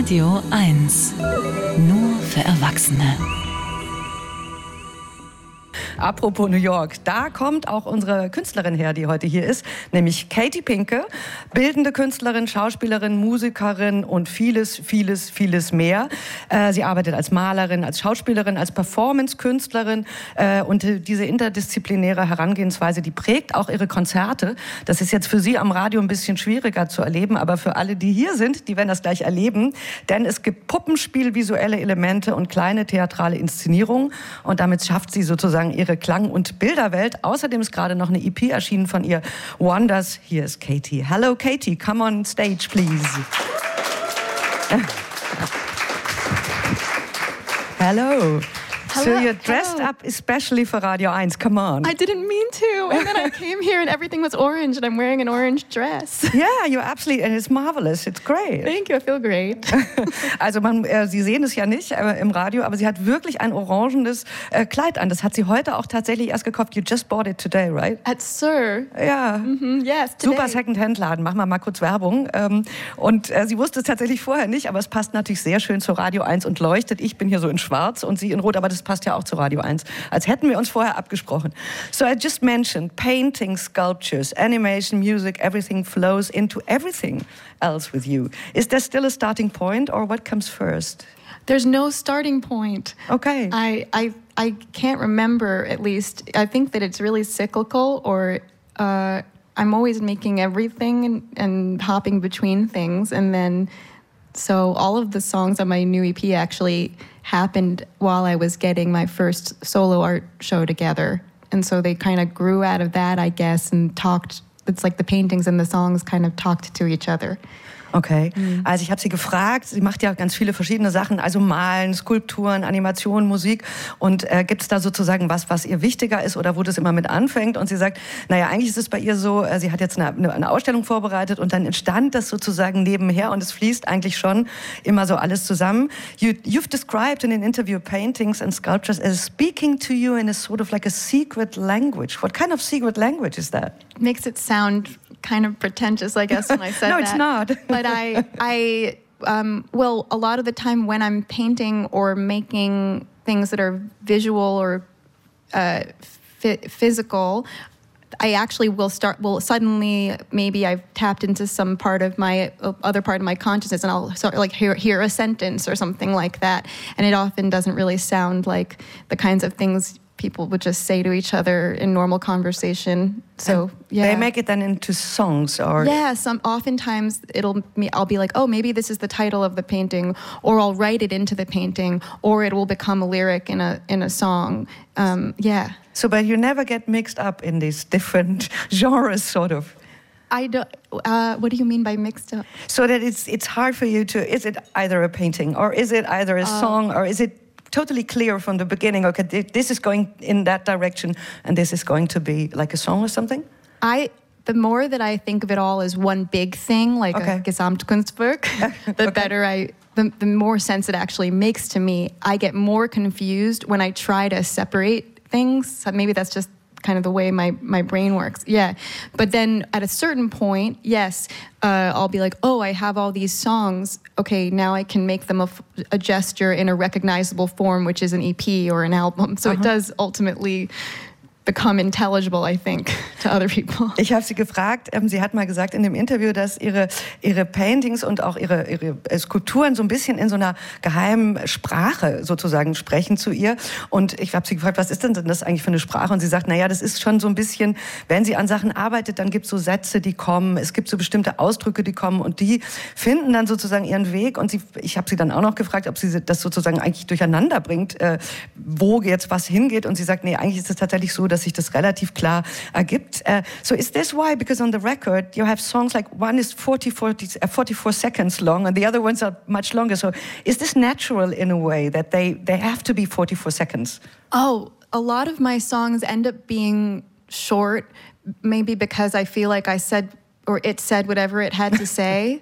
Radio 1. Nur für Erwachsene. Apropos New York, da kommt auch unsere Künstlerin her, die heute hier ist, nämlich Katie Pinke, bildende Künstlerin, Schauspielerin, Musikerin und vieles, vieles, vieles mehr. Sie arbeitet als Malerin, als Schauspielerin, als Performance-Künstlerin und diese interdisziplinäre Herangehensweise, die prägt auch ihre Konzerte. Das ist jetzt für Sie am Radio ein bisschen schwieriger zu erleben, aber für alle, die hier sind, die werden das gleich erleben, denn es gibt Puppenspiel, visuelle Elemente und kleine theatrale Inszenierungen und damit schafft sie sozusagen ihre Klang- und Bilderwelt. Außerdem ist gerade noch eine EP erschienen von ihr, Wonders. Hier ist Katie. Hello Katie, come on stage please. Hello. So you're dressed up especially for Radio 1. Come on. I didn't mean to. And then I came here and everything was orange and I'm wearing an orange dress. Yeah, you're absolutely, and it's marvelous. It's great. Thank you, I feel great. Also Sie sehen es ja nicht im Radio, aber sie hat wirklich ein orangenes Kleid an. Das hat sie heute auch tatsächlich erst gekauft. You just bought it today, right? At Sir. Ja. Yes, today. Super Second-Hand-Laden. Machen wir mal kurz Werbung. Und sie wusste es tatsächlich vorher nicht, aber es passt natürlich sehr schön zu Radio 1 und leuchtet. Ich bin hier so in schwarz und sie in rot, aber das passt ja auch zu Radio 1, als hätten wir uns vorher abgesprochen. So I just mentioned painting, sculptures, animation, music, everything flows into everything else with you. Is there still a starting point or what comes first? There's no starting point. Okay. I can't remember, at least. I think that it's really cyclical, or I'm always making everything and hopping between things. And then, so all of the songs on my new EP actually happened while I was getting my first solo art show together. And so they kind of grew out of that, I guess, and talked. It's like the paintings and the songs kind of talked to each other. Okay, also ich habe sie gefragt, sie macht ja ganz viele verschiedene Sachen, also Malen, Skulpturen, Animation, Musik und gibt es da sozusagen was ihr wichtiger ist oder wo das immer mit anfängt? Und sie sagt, naja, eigentlich ist es bei ihr so, sie hat jetzt eine Ausstellung vorbereitet und dann entstand das sozusagen nebenher und es fließt eigentlich schon immer so alles zusammen. You've described in an interview paintings and sculptures as speaking to you in a sort of like a secret language. What kind of secret language is that? Makes it sound kind of pretentious, I guess, when I said no, that. it's not. But well, a lot of the time when I'm painting or making things that are visual or physical, I actually will suddenly, maybe I've tapped into some part of my, other part of my consciousness, and I'll sort of like hear a sentence or something like that. And it often doesn't really sound like the kinds of things people would just say to each other in normal conversation. So yeah, they make it then into songs, or oftentimes I'll be like, oh, maybe this is the title of the painting, or I'll write it into the painting, or it will become a lyric in a song. Yeah. So, but you never get mixed up in these different genres, sort of. I don't. What do you mean by mixed up? So that it's hard for you to. Is it either a painting, or is it either a song, or is it totally clear from the beginning, okay, this is going in that direction and this is going to be like a song or something? The more that I think of it all as one big thing, like a Gesamtkunstwerk, the more sense it actually makes to me. I get more confused when I try to separate things. So maybe that's just kind of the way my brain works. Yeah. But then at a certain point, yes, I'll be like, oh, I have all these songs. Okay, now I can make them a gesture in a recognizable form, which is an EP or an album. So it does ultimately become intelligible, I think, to other people. Ich habe sie gefragt, sie hat mal gesagt in dem Interview, dass ihre Paintings und auch ihre Skulpturen so ein bisschen in so einer geheimen Sprache sozusagen sprechen zu ihr. Und ich habe sie gefragt, was ist denn das eigentlich für eine Sprache? Und sie sagt, naja, das ist schon so ein bisschen, wenn sie an Sachen arbeitet, dann gibt es so Sätze, die kommen, es gibt so bestimmte Ausdrücke, die kommen und die finden dann sozusagen ihren Weg. Und ich habe sie dann auch noch gefragt, ob sie das sozusagen eigentlich durcheinander bringt, wo jetzt was hingeht. Und sie sagt, nee, eigentlich ist es tatsächlich so, dass sich das relativ klar ergibt. So is this why, because on the record you have songs like one is 44 seconds long and the other ones are much longer. So is this natural in a way that they have to be 44 seconds? Oh, a lot of my songs end up being short, maybe because I feel like I said, or it said whatever it had to say.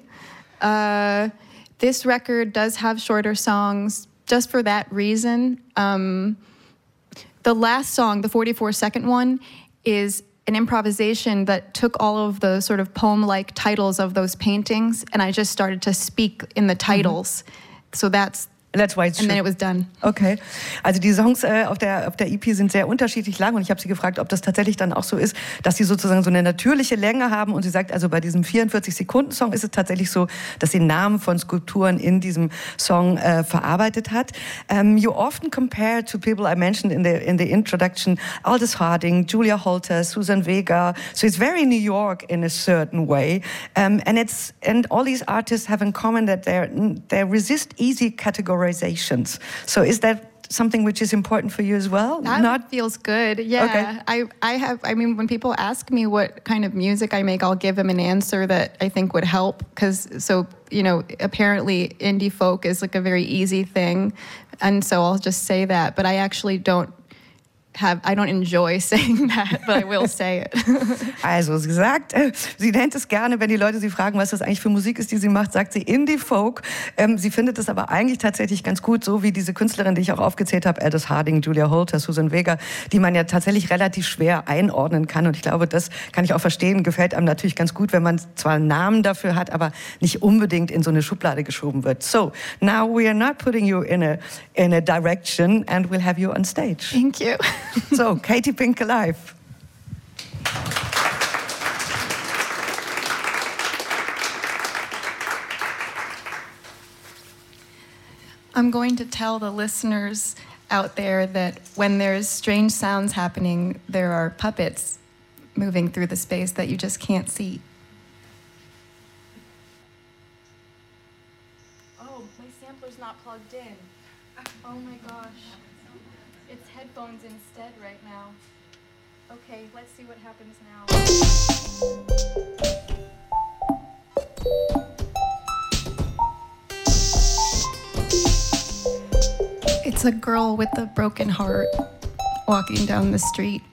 This record does have shorter songs just for that reason. The last song, the 44-second one, is an improvisation that took all of the sort of poem-like titles of those paintings, and I just started to speak in the titles. So that's why it's and then it was done. Okay. Also die Songs auf der EP sind sehr unterschiedlich lang und ich habe sie gefragt, ob das tatsächlich dann auch so ist, dass sie sozusagen so eine natürliche Länge haben und sie sagt, also bei diesem 44-Sekunden-Song ist es tatsächlich so, dass sie Namen von Skulpturen in diesem Song verarbeitet hat. You often compare to people I mentioned in the introduction, Aldous Harding, Julia Holter, Susan Vega. So it's very New York in a certain way. And all these artists have in common that they resist easy categorizations. So is that something which is important for you as well? That feels good. Yeah. Okay. I mean, when people ask me what kind of music I make, I'll give them an answer that I think would help. Apparently indie folk is like a very easy thing. And so I'll just say that. But I actually don't enjoy saying that, but I will say it. Also, sie sagt, sie nennt es gerne, wenn die Leute sie fragen, was das eigentlich für Musik ist, die sie macht, sagt sie Indie-Folk. Sie findet es aber eigentlich tatsächlich ganz gut, so wie diese Künstlerin, die ich auch aufgezählt habe, Aldous Harding, Julia Holter, Susan Vega, die man ja tatsächlich relativ schwer einordnen kann. Und ich glaube, das kann ich auch verstehen, gefällt einem natürlich ganz gut, wenn man zwar einen Namen dafür hat, aber nicht unbedingt in so eine Schublade geschoben wird. So, now we are not putting you in a direction and we'll have you on stage. Thank you. So, Katie Pink Alive. I'm going to tell the listeners out there that when there's strange sounds happening, there are puppets moving through the space that you just can't see. Oh, my sampler's not plugged in. Oh my gosh. It's headphones instead right now. Okay, let's see what happens now. It's a girl with a broken heart walking down the street.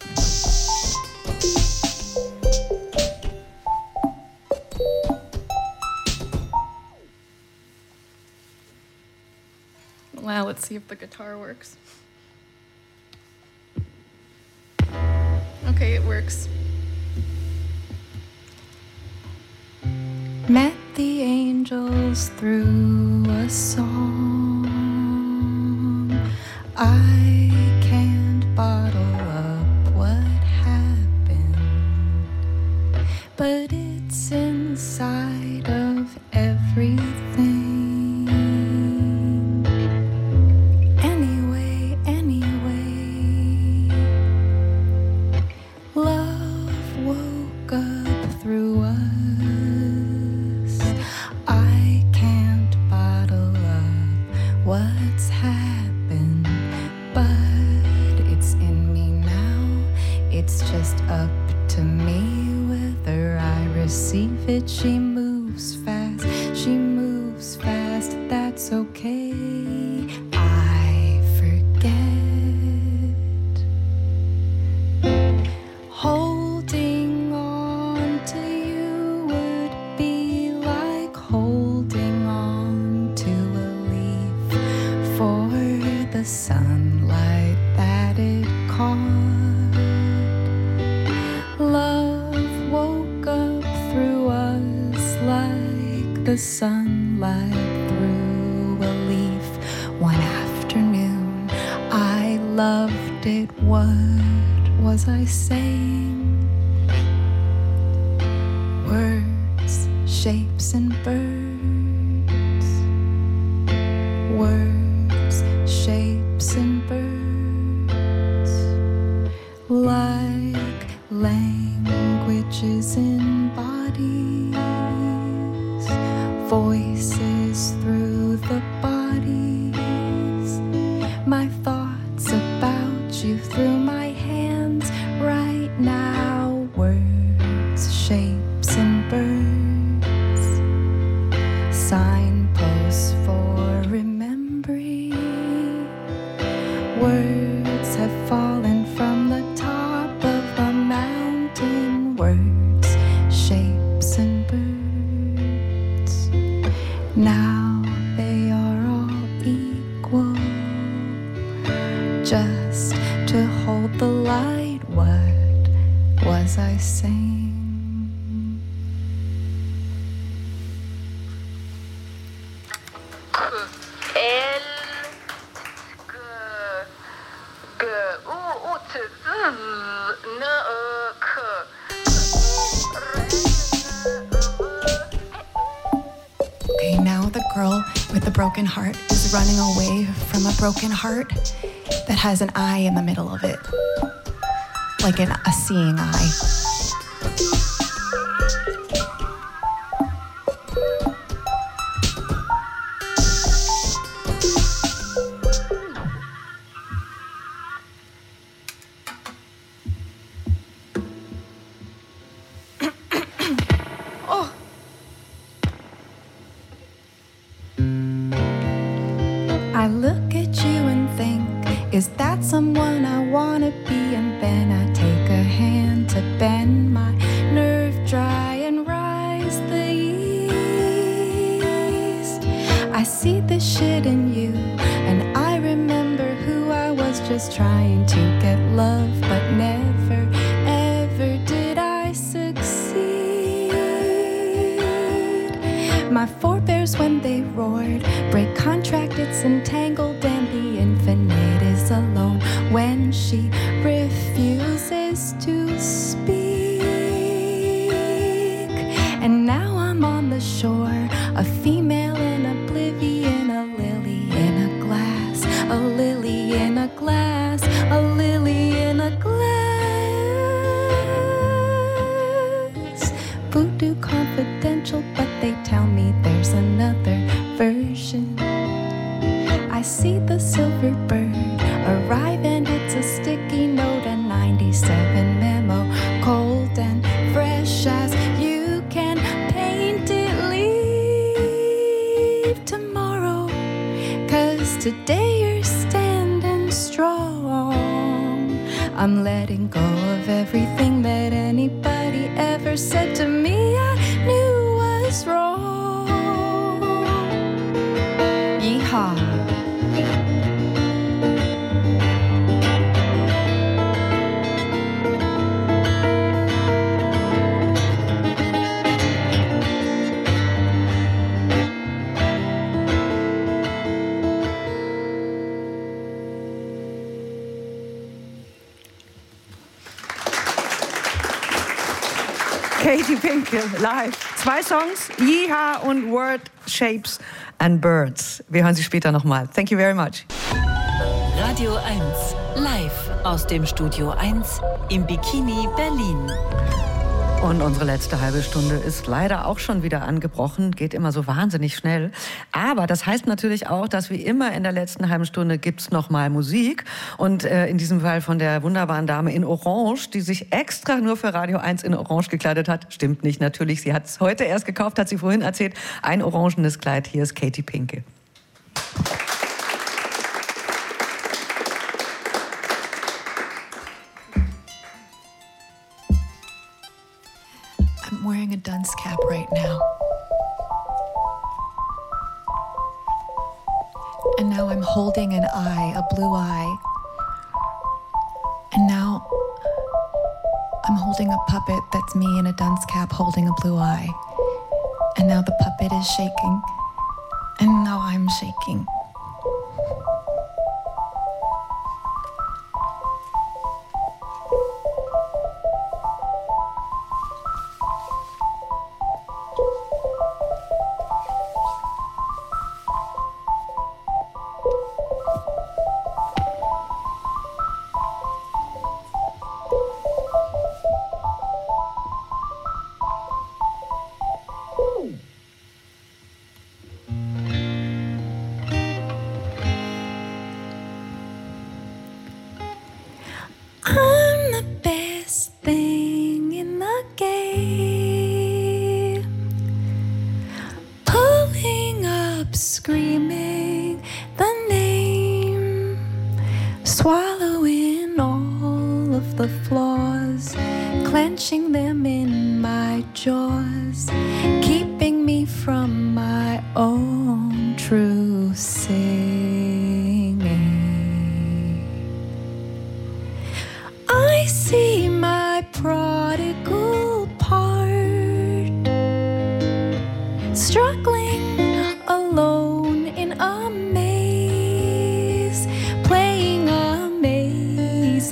Well, let's see if the guitar works. Okay, it works. Met the angels through a song. I can't bottle up what happened, but it's inside of everything. She moves fast, that's okay. I forget. Holding on to you would be like holding on to a leaf for the sunlight that it caught. Love woke up through us like the sunlight through a leaf. One afternoon I loved it. What was I saying? Words, shapes and birds. Words, shapes and birds. Like languages in bodies, voices through the bodies. My thoughts about you through my hands right now. Words, shapes and birds. Signposts for remembering. Words have fallen from the top of the mountain. Words, shapes and birds. Now they are all equal, just to hold the light. What was I Okay, now the girl with the broken heart is running away from a broken heart that has an eye in the middle of it, like a seeing eye. I look at you and think, is that someone I wanna be? And then I take a hand to bend my nerve dry and rise the yeast. I see the shit in you, and I remember who I was, just trying to get love, but never, ever did I succeed. My forebears, when they roared, break contract, it's entangled, and the infinite is alone when she refuses to speak. And now I'm on the shore, a female in oblivion, a lily in a glass, a lily in a glass, a lily in a glass. Voodoo confidential, but they tell me there's another version. I see the silver bird arrive, and it's a sticky note, a 97 memo, cold and fresh as you can paint it. Leave tomorrow, 'cause today you're standing strong. I'm letting go of everything that anybody ever said to me I knew was wrong. Yeehaw. Katie Pinke, live. 2 Songs, Yeehaw und Word, Shapes and Birds. Wir hören sie später nochmal. Thank you very much. Radio 1, live aus dem Studio 1 im Bikini Berlin. Und unsere letzte halbe Stunde ist leider auch schon wieder angebrochen, geht immer so wahnsinnig schnell. Aber das heißt natürlich auch, dass wie immer in der letzten halben Stunde gibt's noch mal Musik. Und in diesem Fall von der wunderbaren Dame in Orange, die sich extra nur für Radio 1 in Orange gekleidet hat. Stimmt nicht, natürlich. Sie hat es heute erst gekauft, hat sie vorhin erzählt. Ein orangenes Kleid. Hier ist Katie Pinke. I'm wearing a dunce cap right now. And now I'm holding an eye, a blue eye. And now I'm holding a puppet that's me in a dunce cap holding a blue eye. And now the puppet is shaking. And now I'm shaking. I'm the best thing in the game. Pulling up, screaming the name. Swallowing all of the flaws, clenching them in my jaws, keeping me from my own true singing. I see my prodigal part, struggling alone in a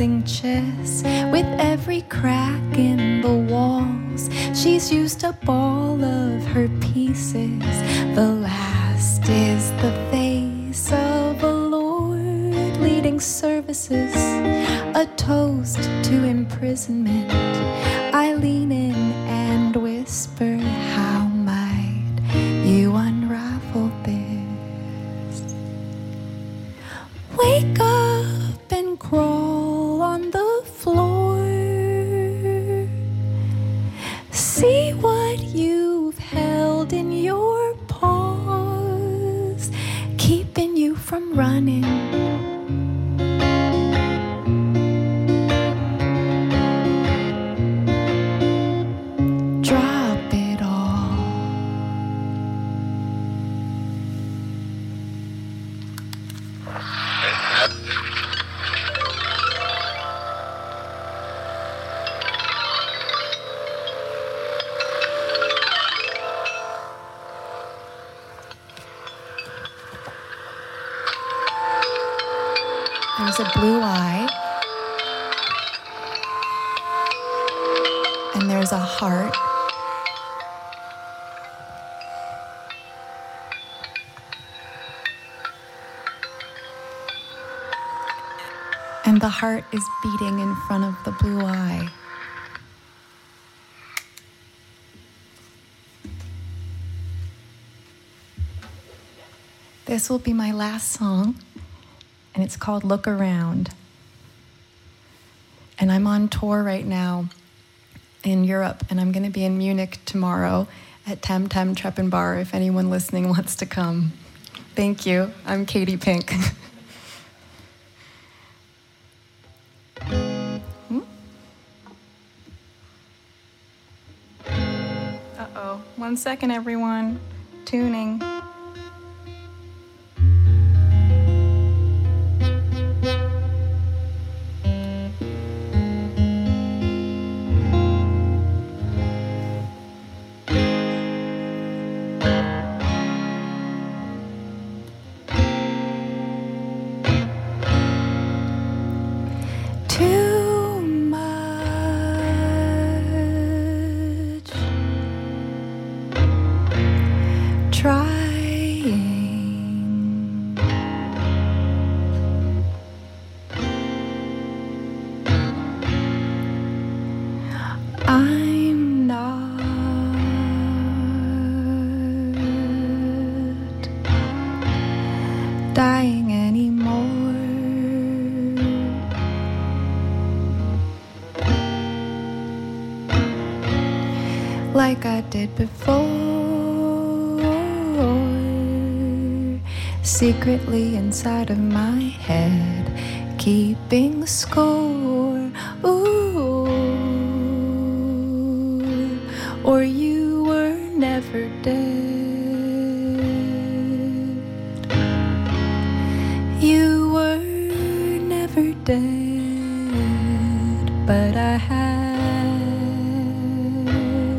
playing chess with every crack in the walls. She's used up all of her pieces. The last is the face of a lord leading services, a toast to imprisonment. I lean in and whisper, how might you unravel this? Wake up and crawl on the floor. See what you've held in your paws, keeping you from running. Drop it all. There's a blue eye, and there's a heart, and the heart is beating in front of the blue eye. This will be my last song, and it's called Look Around. And I'm on tour right now in Europe, and I'm going to be in Munich tomorrow at Tam Tam Treppenbar if anyone listening wants to come. Thank you. I'm Katie Pink. Uh-oh. 1 second, everyone. Tuning. I'm not dying anymore. Like I did before, secretly inside of my head, keeping score. Ooh. Or you were never dead. You were never dead, but I had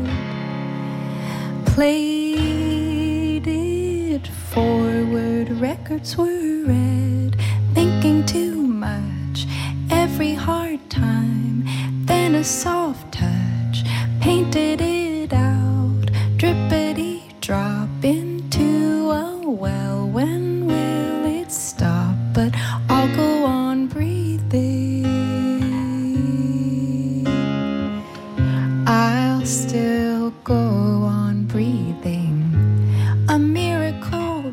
played it forward. Records were read, thinking too much every hard time. Then a soft touch painted it out, drippity drop into a well. When will it stop? But I'll go on breathing. I'll still go on breathing. A miracle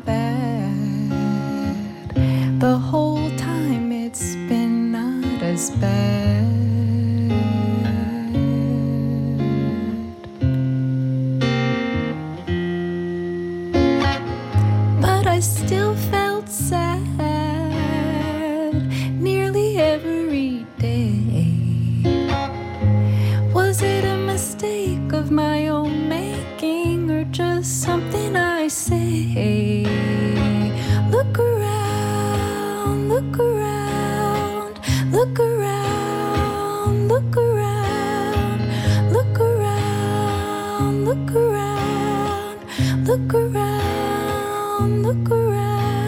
that the whole time it's been not as bad. I still felt sad nearly every day. Was it a mistake of my own making, or just something I say? Look around, look around, look around, look around, look around, look around, look around. Look around.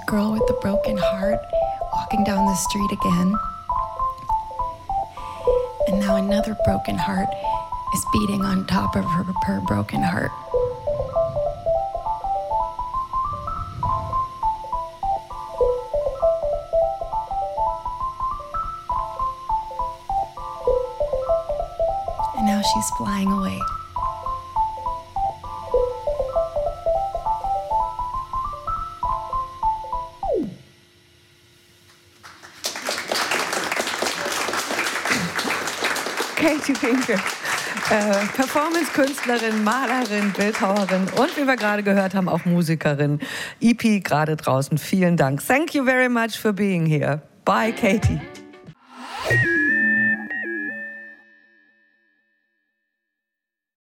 girl with the broken heart walking down the street again. And now another broken heart is beating on top of her broken heart. And now she's flying away. Katie Finke, Performance-Künstlerin, Malerin, Bildhauerin und wie wir gerade gehört haben, auch Musikerin. EP gerade draußen. Vielen Dank. Thank you very much for being here. Bye, Katie.